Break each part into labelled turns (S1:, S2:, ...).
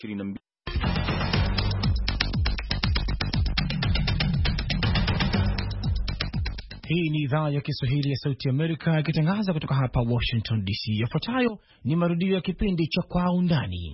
S1: 22.
S2: Hii ni idhaa ya Kiswahili ya Sauti Amerika ikitangaza kutoka hapa Washington DC. Yafuatayo ni marudio ya kipindi cha Kwa Undani.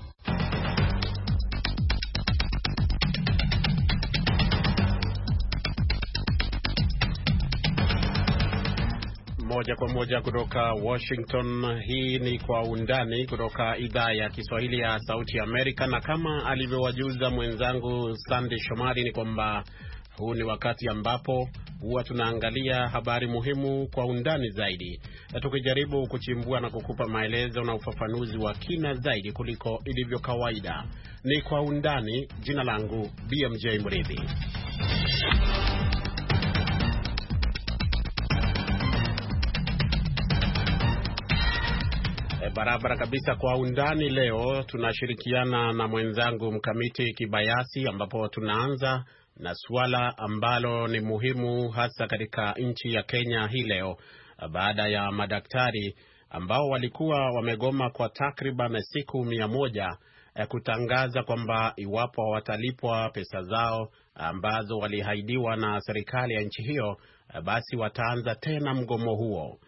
S3: Moja kwa moja kutoka Washington. Hii ni Kwa Undani kutoka idhaa ya Kiswahili ya Sauti Amerika, na kama alivyowajuza mwenzangu Sandy Shomari ni kwamba huu ni wakati ambapo huwa tunaangalia habari muhimu kwa undani zaidi, tukijaribu kuchimbua na kukupa maelezo na ufafanuzi wa kina zaidi kuliko ilivyo kawaida. Ni Kwa Undani. Jina langu BMJ Mridhi. Barabara kabisa. Kwa Undani leo tunashirikiana na mwenzangu Mkamiti Kibayasi, ambapo tunaanza na suala ambalo ni muhimu hasa katika nchi ya Kenya hii leo, baada ya madaktari ambao walikuwa wamegoma kwa takriban siku 100 kutangaza kwamba iwapo watalipwa pesa zao ambazo walihaidiwa na serikali ya nchi hiyo, basi wataanza tena mgomo huo.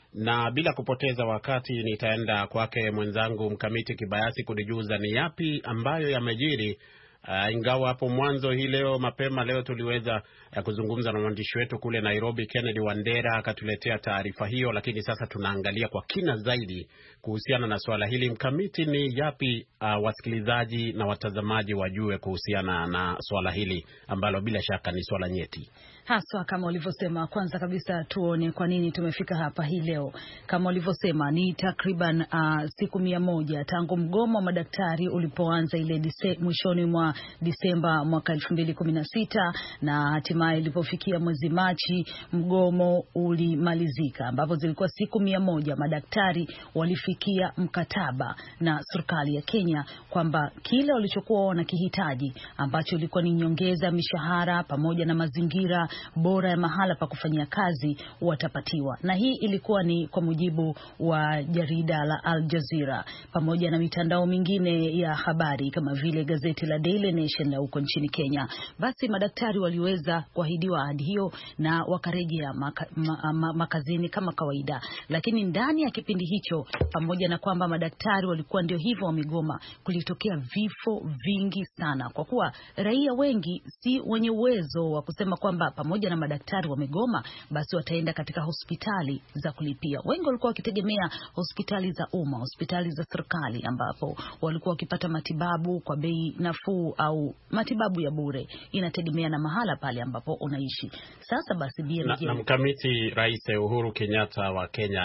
S3: Na bila kupoteza wakati nitaenda kwake mwenzangu Mkamiti Kibayasi kunijuza ni yapi ambayo yamejiri. Ingawa hapo mwanzo hii leo mapema leo tuliweza kuzungumza na mwandishi wetu kule Nairobi Kennedy Wandera akatuletea taarifa hiyo, lakini sasa tunaangalia kwa kina zaidi kuhusiana na swala hili. Mkamiti, ni yapi wasikilizaji na watazamaji wajue kuhusiana na swala hili ambalo bila shaka ni swala nyeti?
S4: Haswa kama ulivyosema, kwanza kabisa tuone kwa nini tumefika hapa hii leo. Kama ulivyosema, ni takriban siku 100 tangu mgomo wa madaktari ulipoanza ile mwishoni mwa Disemba mwaka 2016, na hatimaye ilipofikia mwezi Machi mgomo ulimalizika, ambapo zilikuwa siku 100 madaktari walifikia mkataba na serikali ya Kenya kwamba kile walichokuwa wanakihitaji, ambacho ilikuwa ni nyongeza mishahara pamoja na mazingira bora ya mahala pa kufanyia kazi, watapatiwa. Na hii ilikuwa ni kwa mujibu wa jarida la Al Jazeera pamoja na mitandao mingine ya habari kama vile gazeti la Daily Nation la huko nchini Kenya. Basi madaktari waliweza kuahidiwa ahadi hiyo na wakarejea makazini kama kawaida. Lakini ndani ya kipindi hicho, pamoja na kwamba madaktari walikuwa ndio hivyo wamegoma, kulitokea vifo vingi sana, kwa kuwa raia wengi si wenye uwezo wa kusema kwamba pamoja na madaktari wamegoma basi wataenda katika hospitali za kulipia. Wengi walikuwa wakitegemea hospitali za umma, hospitali za serikali, ambapo walikuwa wakipata matibabu kwa bei nafuu au matibabu ya bure, inategemea na mahala pale ambapo unaishi. Sasa basi
S3: na Mkamiti, Rais Uhuru Kenyatta wa Kenya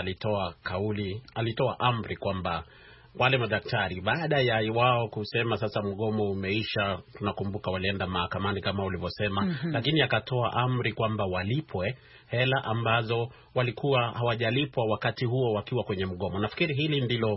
S3: alitoa amri kwamba wale madaktari baada ya wao kusema sasa mgomo umeisha, tunakumbuka walienda mahakamani kama ulivyosema, lakini akatoa amri kwamba walipwe hela ambazo walikuwa hawajalipwa wakati huo wakiwa kwenye mgomo. Nafikiri hili ndilo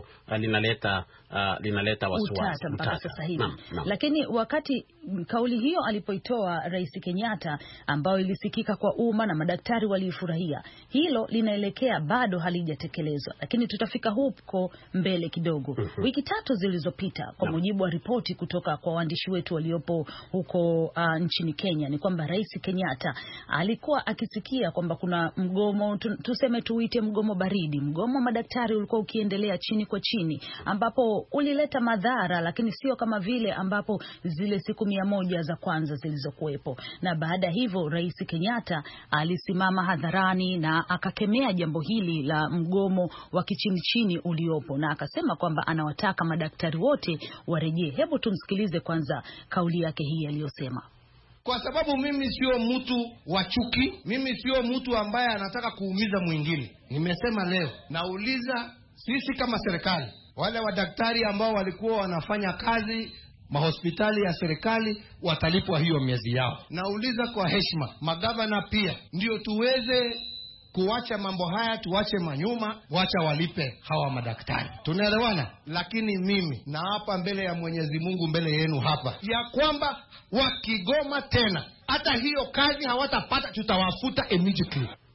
S3: linaleta wasiwasi
S4: mpaka sasa hivi. Lakini wakati kauli hiyo alipoitoa Rais Kenyatta, ambayo ilisikika kwa umma na madaktari walifurahia, hilo linaelekea bado halijatekelezwa, lakini tutafika huko mbele kidogo. Wiki 3 zilizopita, kwa mujibu wa ripoti kutoka kwa waandishi wetu waliopo huko nchini Kenya, ni kwamba Rais Kenyatta alikuwa akisikia kwamba kuna mgomo, tuseme tuite mgomo baridi. Mgomo wa madaktari ulikuwa ukiendelea chini kwa chini, ambapo ulileta madhara, lakini sio kama vile ambapo zile siku 100 za kwanza zilizokuwepo. Na baada hivyo Rais Kenyatta alisimama hadharani na akakemea jambo hili la mgomo wa kichini chini uliopo, na akasema kwamba anawataka madaktari wote warejee. Hebu tumsikilize kwanza kauli yake hii aliyosema.
S5: Kwa sababu mimi sio mtu wa chuki, mimi sio mtu ambaye anataka kuumiza mwingine. Nimesema leo, nauliza sisi kama serikali, wale wadaktari ambao walikuwa wanafanya kazi mahospitali ya serikali watalipwa hiyo miezi yao. Nauliza kwa heshima, magavana pia, ndio tuweze kuacha mambo haya, tuache manyuma, wacha walipe hawa madaktari. Tunaelewana? Lakini mimi na hapa mbele ya Mwenyezi Mungu, mbele yenu hapa, ya kwamba wakigoma tena hata hiyo kazi hawatapata, tutawafuta immediately.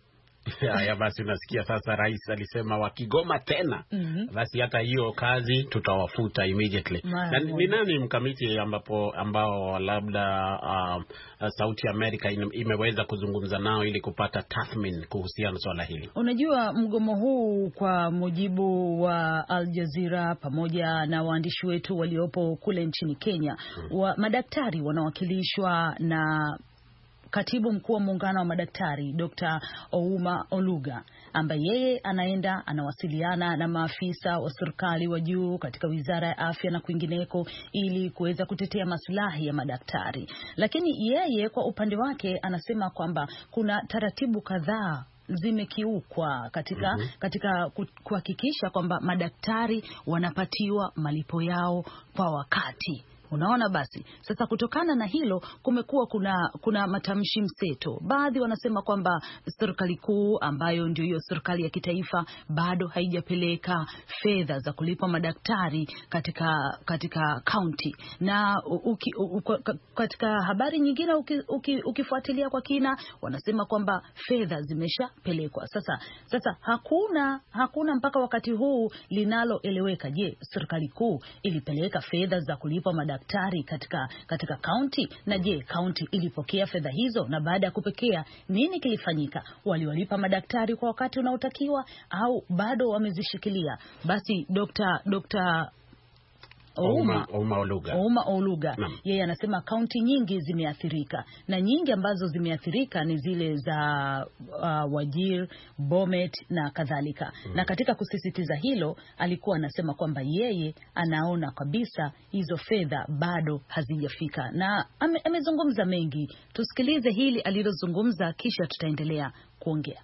S3: Ya basi nasikia sasa rais alisema wakigoma tena basi hata hiyo kazi tutawafuta immediately. Na ni nani mkamiti ambao labda Sauti Amerika imeweza kuzungumza nao ili kupata tathmini kuhusiana na swala hili?
S4: Unajua mgomo huu kwa mujibu wa Al Jazeera pamoja na waandishi wetu waliopo kule nchini Kenya, madaktari wanawakilishwa na Katibu mkuu wa muungano wa madaktari Dr. Ouma Oluga, ambaye yeye anaenda anawasiliana na maafisa wa serikali wa juu katika Wizara ya Afya na kwingineko ili kuweza kutetea maslahi ya madaktari. Lakini yeye kwa upande wake anasema kwamba kuna taratibu kadhaa zimekiukwa katika kuhakikisha kwamba madaktari wanapatiwa malipo yao kwa wakati. Unaona, basi sasa kutokana na hilo kumekuwa kuna matamshi mseto. Baadhi wanasema kwamba serikali kuu ambayo ndio hiyo serikali ya kitaifa bado haijapeleka fedha za kulipa madaktari katika county, na katika habari nyingine ukifuatilia kwa kina wanasema kwamba fedha zimeshapelekwa. Sasa hakuna mpaka wakati huu linaloeleweka. Je, serikali kuu ilipeleka fedha za kulipa madaktari katika county? Na je, county ilipokea fedha hizo? Na baada ya kupokea, nini kilifanyika? Waliwalipa madaktari kwa wakati unaotakiwa au bado wamezishikilia? Basi Dr. Ouma Oluga yeye anasema kaunti nyingi zimeathirika, na nyingi ambazo zimeathirika ni zile za Wajir, Bomet na kadhalika. Na katika kusisitiza hilo alikuwa anasema kwamba yeye anaona kabisa hizo fedha bado hazijafika, na amezungumza mengi. Tusikilize hili alilozungumza kisha tutaendelea kuongea.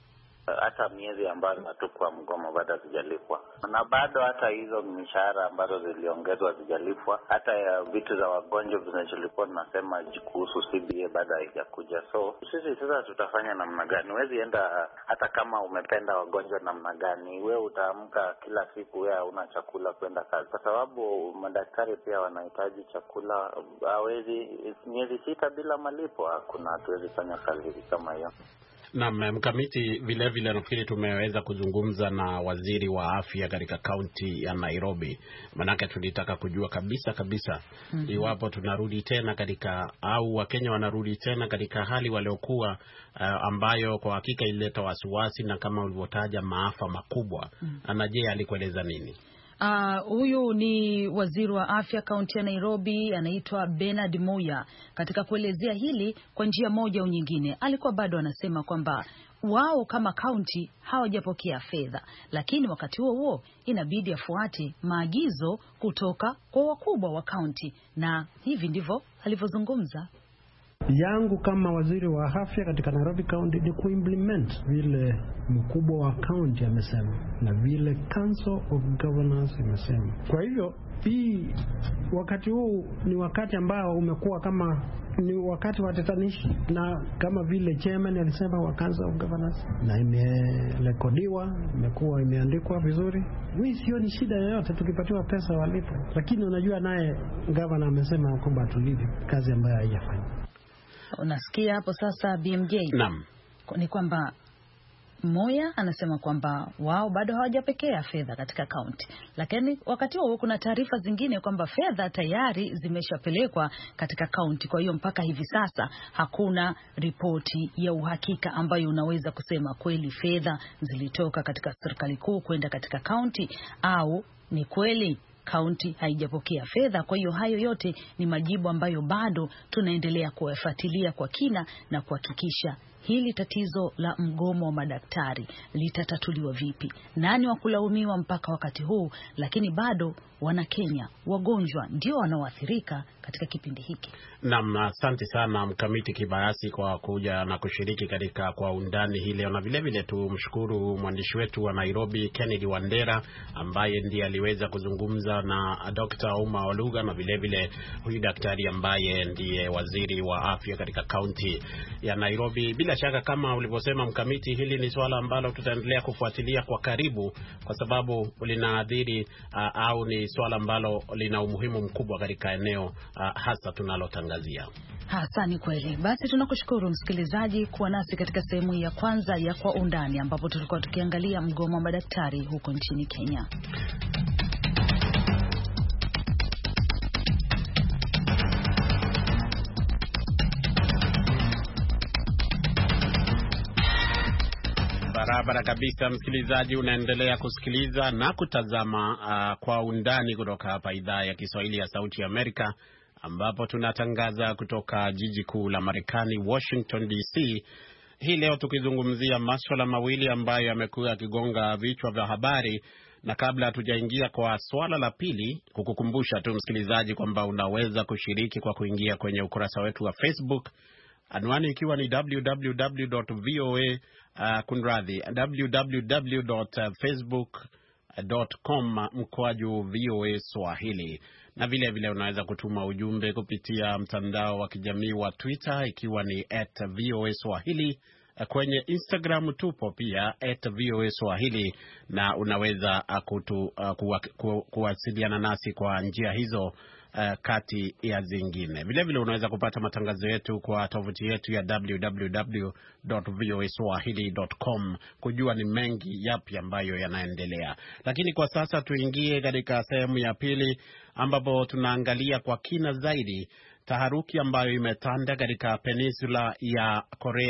S1: Hata miezi ambayo hatukuwa mgomo bado hazijalipwa, na bado hata hizo mishahara ambazo ziliongezwa hazijalipwa. Hata vitu za wagonjwa zinacholipwa tunasema kuhusu CBA bado haijakuja. So sisi sasa tutafanya namna gani? Huwezi enda hata kama umependa wagonjwa namna gani, wewe utaamka kila siku wewe una chakula kwenda kazi, kwa sababu madaktari pia wanahitaji chakula. Hawezi miezi 6 bila malipo, hakuna, hatuwezi fanya kazi kama hiyo.
S3: Na mkamiti vile nafikiri tumeweza kuzungumza na waziri wa afya katika kaunti ya Nairobi, manake tulitaka kujua kabisa iwapo tunarudi tena au Wakenya wanarudi tena katika hali waliokuwa ambayo kwa hakika ilileta wasiwasi na kama ulivyotaja maafa makubwa. Na je, alikueleza nini?
S4: Huyu ni waziri wa afya kaunti ya Nairobi, anaitwa Bernard Moya. Katika kuelezea hili kwa njia moja au nyingine, alikuwa bado anasema kwamba wao kama kaunti hawajapokea fedha, lakini wakati huo inabidi afuate maagizo kutoka kwa wakubwa wa kaunti, na hivi ndivyo alivyozungumza.
S6: Yangu kama waziri wa afya katika Nairobi County ni kuimplement vile mkubwa wa county amesema na vile Council of Governors imesema. Kwa hivyo hii wakati huu ni wakati ambao umekuwa kama ni wakati wa tatanishi, na kama vile chairman alisema wa Council of Governors, na imerekodiwa, imekuwa imeandikwa vizuri. Mimi sioni shida yoyote tukipatiwa pesa walipo, lakini unajua naye governor amesema kwamba tulipe kazi ambayo haijafanya.
S4: Unasikia hapo sasa BMJ?
S3: Naam.
S4: Ni kwamba Moya anasema kwamba wao bado hawajapokea fedha katika kaunti, lakini wakati huo kuna taarifa zingine kwamba fedha tayari zimeshapelekwa katika kaunti. Kwa hiyo mpaka hivi sasa hakuna ripoti ya uhakika ambayo unaweza kusema kweli fedha zilitoka katika serikali kuu kwenda katika kaunti au ni kweli kaunti haijapokea fedha. Kwa hiyo hayo yote ni majibu ambayo bado tunaendelea kuyafuatilia kwa kina na kuhakikisha hili tatizo la mgomo wa madaktari litatatuliwa vipi, nani wa kulaumiwa mpaka wakati huu. Lakini bado wana Kenya wagonjwa ndio wanaoathirika katika kipindi hiki.
S3: Naam, asante sana Mkamiti Kibayasi kwa kuja na kushiriki katika kwa undani hii leo, na vile tumshukuru mwandishi wetu wa Nairobi Kennedy Wandera ambaye ndiye aliweza kuzungumza na Dr. Ouma Oluga, na vile huyu daktari ambaye ndiye waziri wa afya katika kaunti ya Nairobi. Bila shaka kama ulivyosema Mkamiti, hili ni swala ambalo tutaendelea kufuatilia kwa karibu kwa sababu linaathiri au ni swala ambalo lina umuhimu mkubwa katika eneo hasa tunalotangazia.
S4: Hasani, kweli. Basi tunakushukuru msikilizaji kuwa nasi katika sehemu ya kwanza ya Kwa Undani, ambapo tulikuwa tukiangalia mgomo wa madaktari huko nchini Kenya.
S3: Barabara kabisa, msikilizaji, unaendelea kusikiliza na kutazama Kwa Undani kutoka hapa idhaa ya Kiswahili ya Sauti ya Amerika, ambapo tunatangaza kutoka jiji kuu la Marekani, Washington DC. Hii leo tukizungumzia masuala mawili ambayo yamekuwa yakigonga vichwa vya habari. Na kabla hatujaingia kwa swala la pili, kukukumbusha tu msikilizaji kwamba unaweza kushiriki kwa kuingia kwenye ukurasa wetu wa Facebook, anwani ikiwa ni www.facebook.com/VOA Swahili. Na vile vile unaweza kutuma ujumbe kupitia mtandao wa kijamii wa Twitter ikiwa ni @VOA Swahili. Kwenye Instagram tupo pia @VOA Swahili, na unaweza kuwasiliana nasi kwa njia hizo kati ya zingine. Vile vile unaweza kupata matangazo yetu kwa tovuti yetu ya www.voaswahili.com kujua ni mengi yapi ambayo yanaendelea. Lakini kwa sasa tuingie katika sehemu ya pili, ambapo tunaangalia kwa kina zaidi taharuki ambayo imetanda katika peninsula ya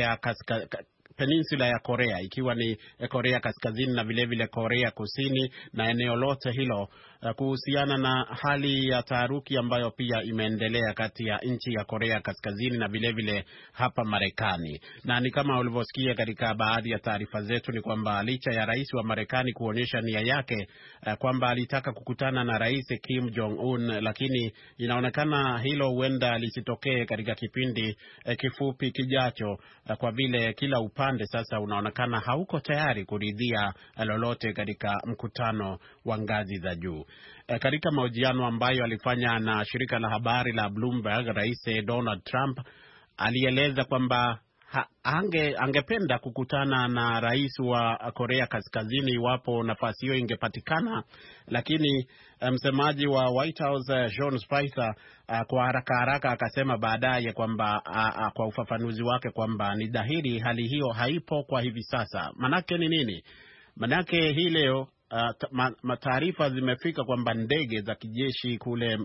S3: Korea, ikiwa ni Korea Kaskazini na vile vile Korea Kusini na eneo lote hilo, kuhusiana na hali ya taharuki ambayo pia imeendelea kati ya nchi ya Korea Kaskazini na vile vile hapa Marekani. Na ni kama ulivyosikia katika baadhi ya taarifa zetu, ni kwamba licha ya rais wa Marekani kuonyesha nia yake kwamba alitaka kukutana na Rais Kim Jong Un, lakini inaonekana hilo huenda lisitokee katika kipindi kifupi kijacho, kwa vile kila upande sasa unaonekana hauko tayari kuridhia lolote katika mkutano wa ngazi za juu. Katika mahojiano ambayo alifanya na shirika la habari la Bloomberg, Rais Donald Trump alieleza kwamba angependa kukutana na rais wa Korea Kaskazini iwapo nafasi hiyo ingepatikana, lakini msemaji wa White House Sean Spicer kwa haraka akasema baadaye kwamba kwa ufafanuzi wake kwamba ni dhahiri hali hiyo haipo kwa hivi sasa. Manake ni nini? Manake hii leo taarifa zimefika kwamba ndege za kijeshi kule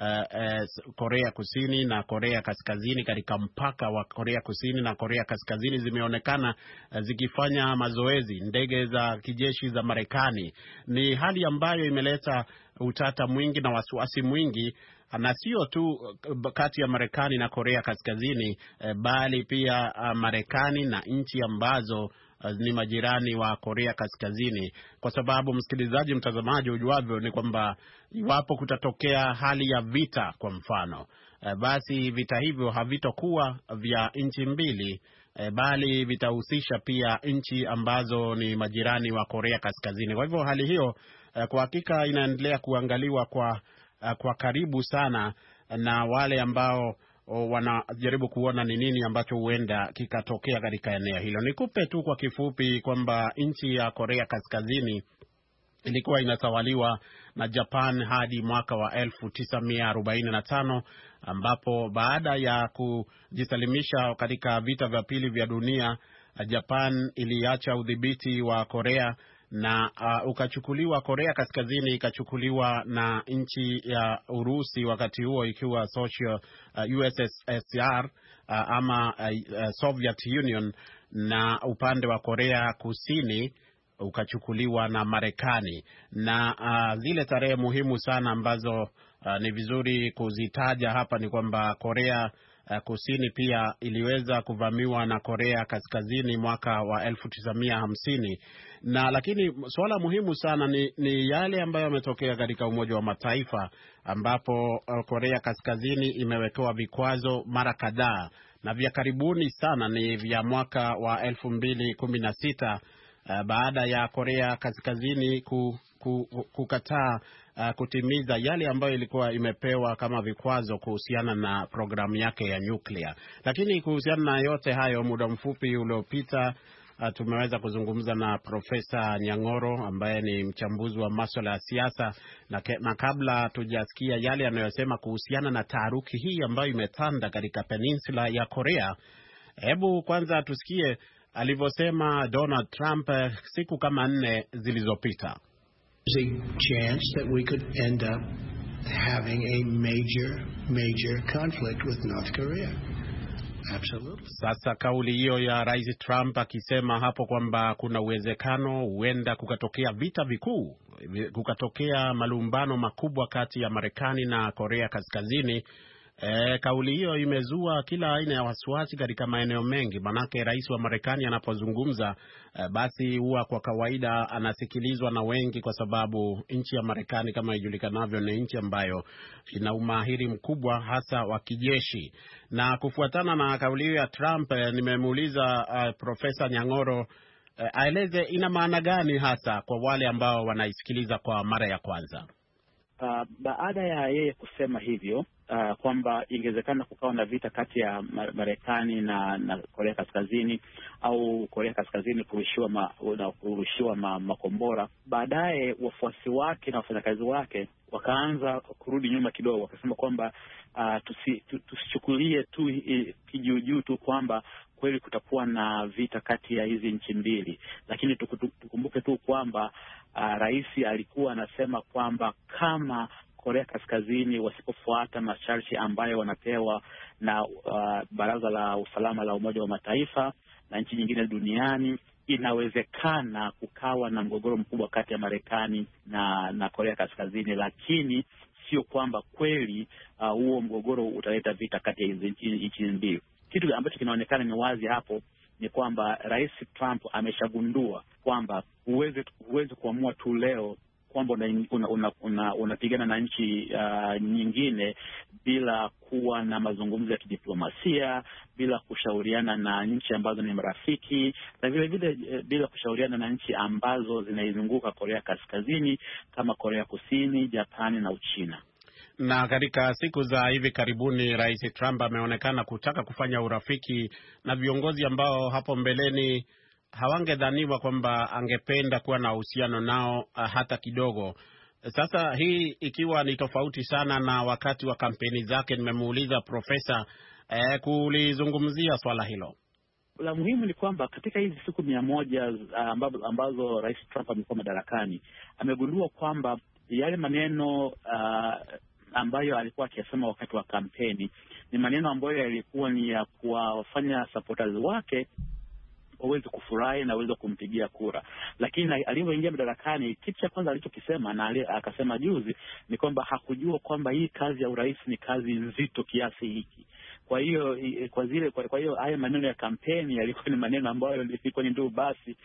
S3: Korea Kusini na Korea Kaskazini, katika mpaka wa Korea Kusini na Korea Kaskazini, zimeonekana zikifanya mazoezi, ndege za kijeshi za Marekani. Ni hali ambayo imeleta utata mwingi na wasiwasi mwingi, na sio tu kati ya Marekani na Korea Kaskazini, bali pia Marekani na nchi ambazo ni majirani wa Korea Kaskazini, kwa sababu msikilizaji, mtazamaji, ujuavyo ni kwamba iwapo kutatokea hali ya vita kwa mfano, basi vita hivyo havitokuwa vya nchi mbili, bali vitahusisha pia nchi ambazo ni majirani wa Korea Kaskazini. Kwa hivyo hali hiyo kwa hakika inaendelea kuangaliwa kwa karibu sana na wale ambao wanajaribu kuona ni nini ambacho huenda kikatokea katika eneo hilo. Nikupe tu kwa kifupi kwamba nchi ya Korea Kaskazini ilikuwa inatawaliwa na Japan hadi mwaka wa 1945, ambapo baada ya kujisalimisha katika vita vya pili vya dunia, Japan iliacha udhibiti wa Korea na Korea Kaskazini ikachukuliwa na nchi ya Urusi, wakati huo ikiwa social USSR ama Soviet Union, na upande wa Korea Kusini ukachukuliwa na Marekani. Na zile tarehe muhimu sana ambazo ni vizuri kuzitaja hapa ni kwamba Korea Kusini pia iliweza kuvamiwa na Korea Kaskazini mwaka wa 1950. Lakini suala muhimu sana ni yale ambayo yametokea katika Umoja wa Mataifa, ambapo Korea Kaskazini imewekewa vikwazo mara kadhaa, na vya karibuni sana ni vya mwaka wa 2016 baada ya Korea Kaskazini kukataa kutimiza yale ambayo ilikuwa imepewa kama vikwazo kuhusiana na programu yake ya nyuklia. Lakini kuhusiana na yote hayo, muda mfupi uliopita tumeweza kuzungumza na Profesa Nyang'oro ambaye ni mchambuzi wa masuala ya siasa, na kabla tujasikia yale anayosema kuhusiana na taharuki hii ambayo imetanda katika peninsula ya Korea, hebu kwanza tusikie alivyosema Donald Trump siku kama 4 zilizopita.
S7: There's a chance that we could end up having a major conflict with North Korea. Absolutely.
S3: Sasa kauli hiyo ya Rais Trump akisema hapo kwamba kuna uwezekano huenda kukatokea vita vikuu, kukatokea malumbano makubwa kati ya Marekani na Korea Kaskazini. Kauli hiyo imezua kila aina ya wasiwasi katika maeneo mengi, manake rais wa Marekani anapozungumza basi huwa kwa kawaida anasikilizwa na wengi, kwa sababu nchi ya Marekani kama ijulikanavyo ni nchi ambayo ina umahiri mkubwa hasa wa kijeshi. Na kufuatana na kauli hiyo ya Trump, nimemuuliza Profesa Nyang'oro aeleze ina maana gani hasa kwa wale ambao wanaisikiliza kwa mara ya kwanza.
S8: Baada ya yeye kusema hivyo kwamba ingewezekana kukawa na vita kati ya Marekani na Korea Kaskazini, au Korea Kaskazini kurushiwa makombora, baadaye wafuasi wake na wafanyakazi wake wakaanza kurudi nyuma kidogo, wakasema kwamba tusichukulie tu kijuujuu tu kwamba kweli kutakuwa na vita kati ya hizi nchi mbili, lakini tukumbuke tu kwamba rais alikuwa anasema kwamba kama Korea Kaskazini wasipofuata masharti ambayo wanapewa na Baraza la Usalama la Umoja wa Mataifa na nchi nyingine duniani, inawezekana kukawa na mgogoro mkubwa kati ya Marekani na Korea Kaskazini, lakini sio kwamba kweli huo mgogoro utaleta vita kati ya hizi nchi mbili. Kitu ambacho kinaonekana ni wazi hapo ni kwamba Rais Trump ameshagundua kwamba huwezi kuamua tu leo kwamba unapigana na nchi nyingine bila kuwa na mazungumzo ya kidiplomasia, bila kushauriana na nchi ambazo ni marafiki, na vile vile bila kushauriana na nchi ambazo zinaizunguka Korea Kaskazini kama Korea Kusini, Japani na Uchina.
S3: Na katika siku za hivi karibuni Rais Trump ameonekana kutaka kufanya urafiki na viongozi ambao hapo mbeleni hawangedhaniwa kwamba angependa kuwa na uhusiano nao hata kidogo. Sasa hii ikiwa ni tofauti sana na wakati wa kampeni zake, nimemuuliza Profesa kulizungumzia swala hilo.
S8: La muhimu ni kwamba katika hizi siku 100 ambazo Rais Trump amekuwa madarakani, amegundua kwamba yale maneno ambayo alikuwa akisema wakati wa kampeni ni maneno ambayo yalikuwa ni ya kuwafanya supporters wake waweze kufurahi na waweze kumpigia kura. Lakini alipoingia madarakani, kitu cha kwanza alichokisema na akasema juzi ni kwamba hakujua kwamba hii kazi ya urais ni kazi nzito kiasi hiki. Kwa hiyo haya maneno ya kampeni yalikuwa ni maneno ambayo ilikuwa ni ndio basi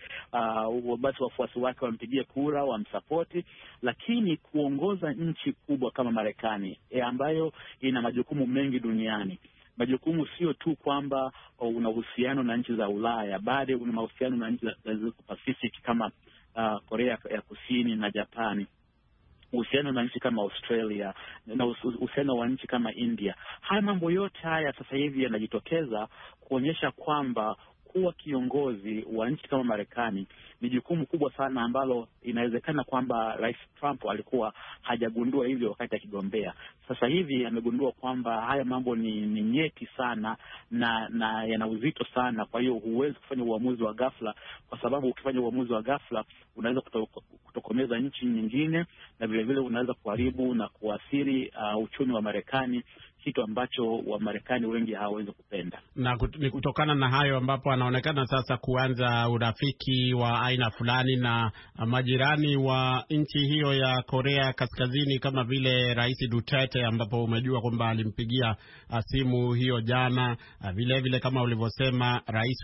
S8: wafuasi wake wampigie kura, wamsapoti, lakini kuongoza nchi kubwa kama Marekani ambayo ina majukumu mengi duniani. Majukumu sio tu kwamba una uhusiano na nchi za Ulaya, bali una mahusiano na nchi za Pacific kama Korea ya Kusini na Japani, uhusiano na nchi kama Australia na uhusiano wa nchi kama India. Haya mambo yote haya sasa hivi yanajitokeza kuonyesha kwamba kuwa kiongozi wa nchi kama Marekani ni jukumu kubwa sana ambalo inawezekana kwamba Rais Trump alikuwa hajagundua hivyo wakati akigombea. Sasa hivi amegundua kwamba haya mambo ni nyeti sana na yana uzito sana. Kwa hiyo huwezi kufanya uamuzi wa ghafla, kwa sababu ukifanya uamuzi wa ghafla unaweza kutokomeza nchi nyingine, na vile vile unaweza kuharibu na kuathiri uchumi wa Marekani, kitu ambacho wa Marekani wengi hawawezi kupenda.
S3: Na ni kutokana na hayo ambapo anaonekana sasa kuanza urafiki wa aina fulani na majirani wa nchi hiyo ya Korea Kaskazini, kama vile Rais Duterte ambapo umejua kwamba alimpigia simu hiyo jana, vile vile kama ulivyosema rais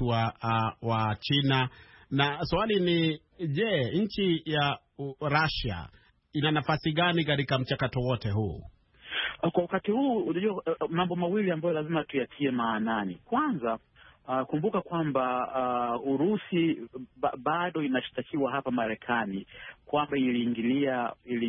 S3: wa China. Na swali ni, je, nchi ya Russia ina nafasi gani katika mchakato wote huu?
S8: Kwa wakati huu unajua mambo mawili ambayo lazima tuyatie maanani. Kwanza, kumbuka kwamba Urusi bado inashtakiwa hapa Marekani kwamba iliingilia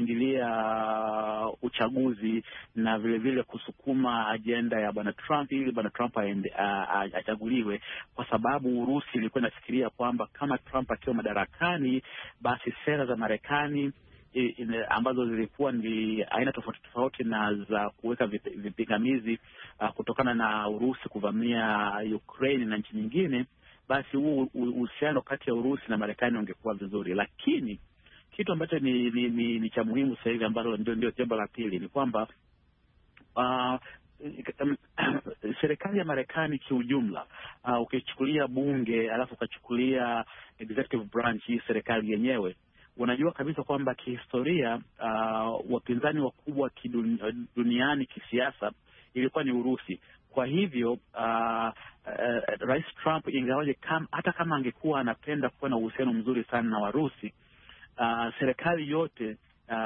S8: uchaguzi na vile vile kusukuma ajenda ya Bwana Trump ili Bwana Trump achaguliwe, kwa sababu Urusi ilikuwa inafikiria kwamba kama Trump akiwa madarakani, basi sera za Marekani ambazo zilikuwa ni aina tofauti tofauti na za kuweka vipingamizi kutokana na Urusi kuvamia Ukraine na nchi nyingine, basi huu uhusiano kati ya Urusi na Marekani ungekuwa vizuri. Lakini kitu ambacho ni cha muhimu sasa hivi ambalo ndio jambo la pili ni kwamba serikali ya Marekani kiujumla, ukichukulia bunge alafu ukachukulia executive branch, hii serikali yenyewe, unajua kabisa kwamba kihistoria wapinzani wakubwa duniani kisiasa ilikuwa ni Urusi. Kwa hivyo Rais Trump, ingawaje hata kama angekuwa anapenda kuwa na uhusiano mzuri sana na Warusi, serikali yote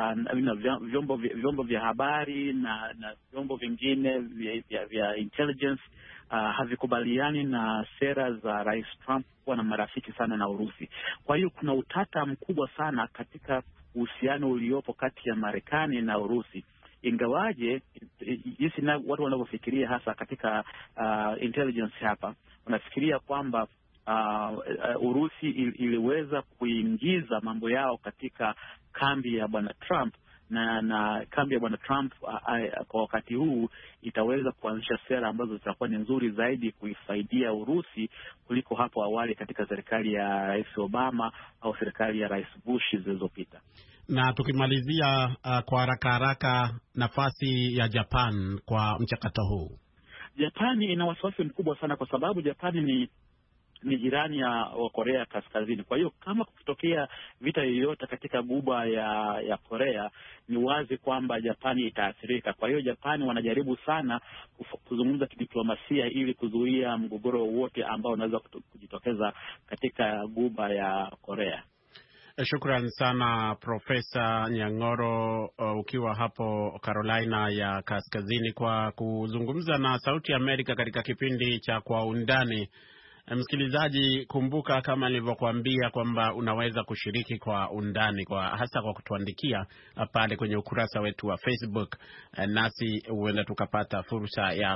S8: vyombo vya habari na vyombo vingine vya intelligence havikubaliani na sera za Rais Trump kuwa na marafiki sana na Urusi. Kwa hiyo kuna utata mkubwa sana katika uhusiano uliopo kati ya Marekani na Urusi, ingawaje jinsi watu wanavyofikiria hasa katika intelligence hapa, wanafikiria kwamba Urusi iliweza kuingiza mambo yao katika kambi ya Bwana Trump na kambi ya Bwana Trump kwa wakati huu itaweza kuanzisha sera ambazo zitakuwa ni nzuri zaidi kuifaidia Urusi kuliko hapo awali katika serikali ya Rais Obama au serikali ya Rais Bush zilizopita.
S3: Na tukimalizia kwa haraka nafasi ya Japan kwa mchakato huu.
S8: Japani ina wasiwasi mkubwa sana kwa sababu Japani ni jirani wa Korea Kaskazini. Kwa hiyo kama kukitokea vita yoyote katika guba ya Korea, ni wazi kwamba Japani itaathirika. Kwa hiyo Japani wanajaribu sana kuzungumza kidiplomasia ili kuzuia mgogoro wowote ambao unaweza kujitokeza katika guba ya Korea.
S3: Shukran sana Profesa Nyang'oro, ukiwa hapo Carolina ya Kaskazini, kwa kuzungumza na Sauti ya Amerika katika kipindi cha Kwa Undani. Msikilizaji, kumbuka kama nilivyokuambia kwamba unaweza kushiriki Kwa Undani hasa kwa kutuandikia pale kwenye ukurasa wetu wa Facebook, nasi huenda tukapata fursa ya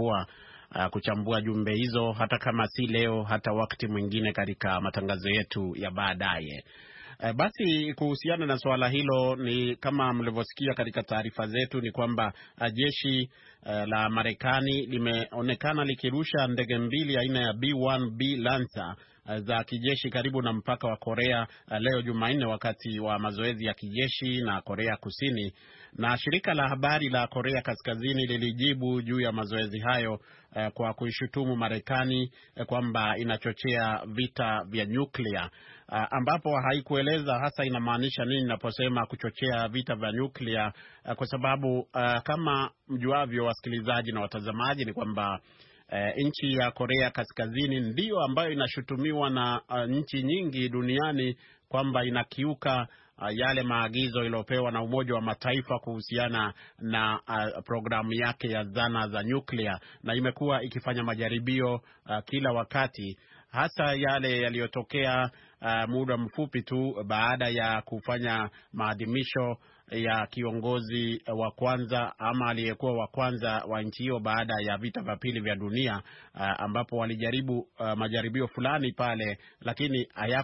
S3: kuchambua jumbe hizo, hata kama si leo, hata wakati mwingine katika matangazo yetu ya baadaye. Basi kuhusiana na swala hilo, ni kama mlivyosikia katika taarifa zetu, ni kwamba jeshi la Marekani limeonekana likirusha ndege mbili aina ya B-1B Lancer za kijeshi karibu na mpaka wa Korea leo Jumanne, wakati wa mazoezi ya kijeshi na Korea Kusini. Na shirika la habari la Korea Kaskazini lilijibu juu ya mazoezi hayo kwa kuishutumu Marekani kwamba inachochea vita vya nyuklia, ambapo haikueleza hasa inamaanisha nini inaposema kuchochea vita vya nyuklia, kwa sababu kama mjuavyo wasikilizaji na watazamaji, ni kwamba nchi ya Korea Kaskazini ndiyo ambayo inashutumiwa na nchi nyingi duniani kwamba inakiuka yale maagizo iliyopewa na Umoja wa Mataifa kuhusiana na programu yake ya zana za nyuklia, na imekuwa ikifanya majaribio kila wakati, hasa yale yaliyotokea muda mfupi tu baada ya kufanya maadhimisho ya kiongozi wa kwanza ama aliyekuwa wa kwanza wa nchi hiyo baada ya vita vya pili vya dunia, ambapo walijaribu majaribio fulani pale, lakini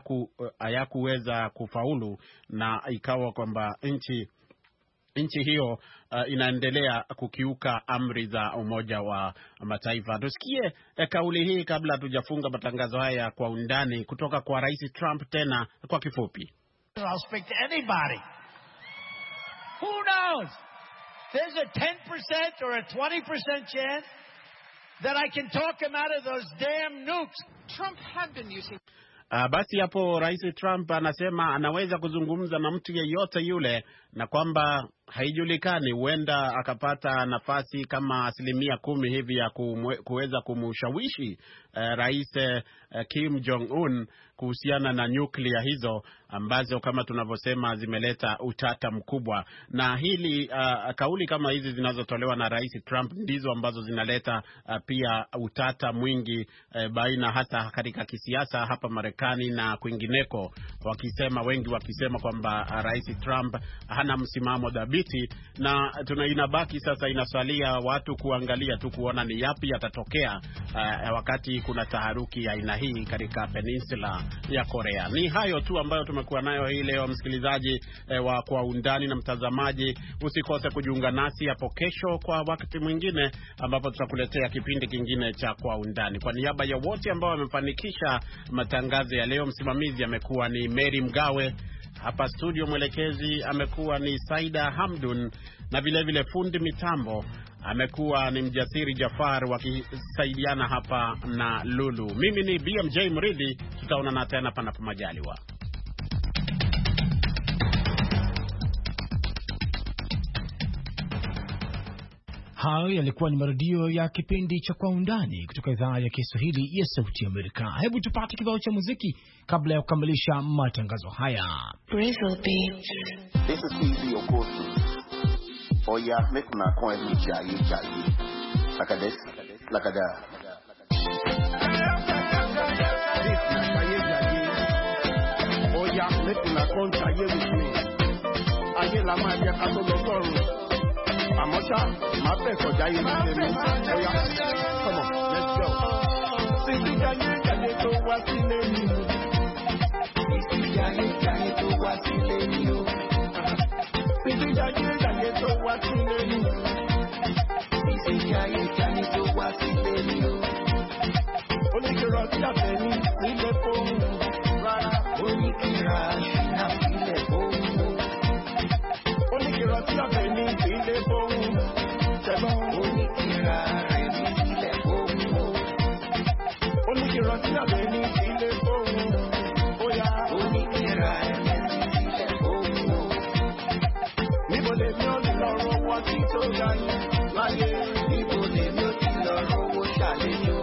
S3: hayakuweza kufaulu, na ikawa kwamba nchi hiyo inaendelea kukiuka amri za Umoja wa Mataifa. Tusikie kauli hii kabla hatujafunga matangazo haya Kwa Undani kutoka kwa Rais Trump, tena kwa kifupi.
S9: I'll speak to anybody. Who knows? There's a 10% or a 20% chance that I can talk him out of those damn nukes. Trump had been using...
S3: Basi hapo Rais Trump anasema anaweza kuzungumza na mtu yeyote yule, na kwamba haijulikani, huenda akapata nafasi kama 10% hivi ya kuweza kumshawishi Rais Kim Jong-un kuhusiana na nyuklia hizo ambazo kama tunavyosema zimeleta utata mkubwa. Na hili kauli kama hizi zinazotolewa na Rais Trump ndizo ambazo zinaleta pia utata mwingi baina, hasa katika kisiasa hapa Marekani na kwingineko, wengi wakisema kwamba Rais Trump hana msimamo dhabiti, na inabaki sasa, inasalia watu kuangalia tu kuona ni yapi yatatokea wakati kuna taharuki ya aina hii katika peninsula ya Korea. Ni hayo tu ambayo tumekuwa nayo hii leo, msikilizaji wa Kwa Undani, na mtazamaji, usikose kujiunga nasi hapo kesho kwa wakati mwingine ambapo tutakuletea kipindi kingine cha Kwa Undani. Kwa niaba ya wote ambao wamefanikisha matangazo ya leo, msimamizi amekuwa ni Mary Mgawe, hapa studio mwelekezi amekuwa ni Saida Hamdun, na vile fundi mitambo amekuwa ni Mjasiri Jafar, wakisaidiana hapa na Lulu. Mimi ni BMJ Mridhi, tutaonana tena panapo majaliwa.
S2: Hayo yalikuwa ni marudio ya kipindi cha Kwa Undani kutoka idhaa ya Kiswahili ya Sauti ya Amerika. Hebu tupate kibao cha muziki kabla ya kukamilisha matangazo haya.
S10: This is TV Okosu. Oh yeah, make una coin me chai. Like a this, like a that. Oh yeah, make una coin chai with me. Aye la ma ya ka to lo Amosha, my best for Jai. Come on, let's go. Sisi Jai to wasileni. Sisi Jai to wasileni. Sisi Jai to wasileni. Sisi Jai to wasileni. Onikira ya beni, ile pomu. Onikira na ile pomu. Onikira ya beni, ile pomu. Onikira ile pomu. Onikira ya beni, ile pomu. Oya, onikira ile pomu. Níbo lè mi ò ti lọ rówó tí tó ga ni láyé. Níbo lè mi ò ti lọ rówó ṣàlejò.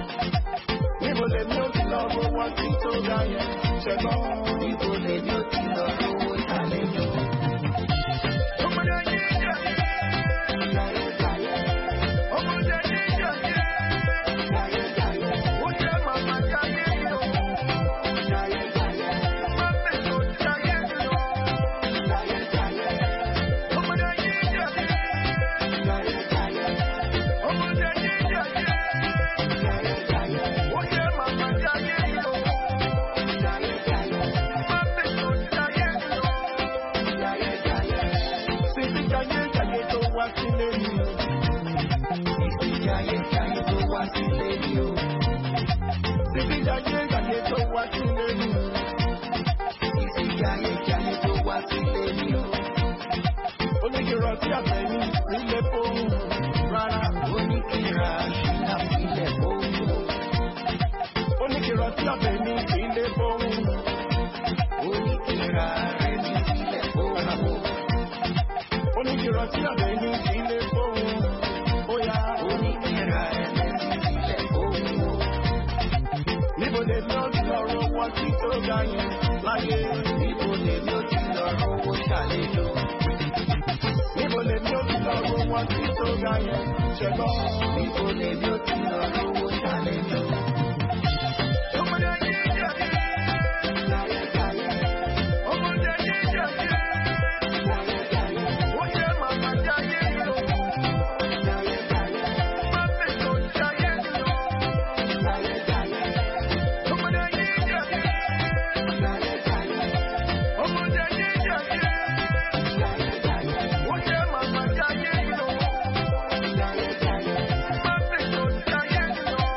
S10: Níbo lè mi ò ti lọ rówó tí tó ga yẹn ṣẹgbọ́n. Níbo lè mi ò ti lọ rówó ṣàlejò. Ọmọdé yìí jẹ́ láyé láyé. Ọmọdé yìí jẹ́ láyé láyé. Ó jẹ́ màmá jáyé lọ. Láyé láyé. Má bẹ̀rù jáyé lọ. Láyé láyé. Ọmọdé yìí jẹ́ láyé láyé. Ọmọdé yìí jẹ́ láyé láyé. Ó jẹ́ màmá jáyé lọ. Láyé láyé. Má bẹ̀rù jáyé lọ. Láyé láyé. Sisi jáyé tó wá sílé mi. Sisi jáyé tó wá sílé mi o. Sisi jáyé tó wá sílé mi. Sisi jáyé tó wá sílé mi o. Oníkìrọ̀ tí àbẹ̀ní ilé fóun rárá. Oníkìrọ̀ ṣìnà ilé fóun. Oníkìrọ̀ tí àbẹ̀ní ilé fóun. Oníkìrọ̀ rẹ̀ ní ilé fóun. Oníkìrọ̀ tí àbẹ̀ní ilé fóun. Óyá. Oníkìrọ̀ rẹ̀ ní ilé fóun. Níbo lè mi ò ti lọ rówó tí tó ga yẹn láyé? Níbo lè mi ò ti lọ rówó ṣàlejò? Níbo lè mi ò ti lọ rówó tí tó ga yẹn ṣẹgbọ́n? Níbo lè mi ò ti lọ rówó ṣàlejò? Ọmọdé yìí jẹ́ láyé láyé. Ọmọdé yìí jẹ́ láyé láyé. Ó jẹ́ màmá jáyé lọ. Láyé láyé. Má bẹ̀rù jáyé lọ. Láyé láyé. Ọmọdé yìí jẹ́ láyé láyé. Ọmọdé yìí jẹ́ láyé láyé. Ó jẹ́ màmá jáyé lọ. Láyé láyé. Má bẹ̀rù jáyé lọ.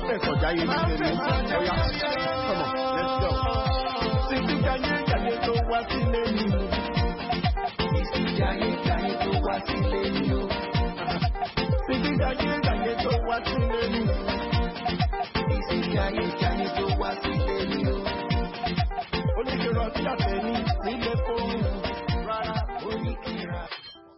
S10: fẹ̀sọ̀ jáyé ní tèmi ọ̀yá come on let's go. Títí jayé tó wá sílé mi o. Títí jayé tó wá sílé mi o. Títí jayé tó wá sílé mi o. Títí jayé tó wá sílé mi o. Oníṣẹ́ rántí àtẹ̀ní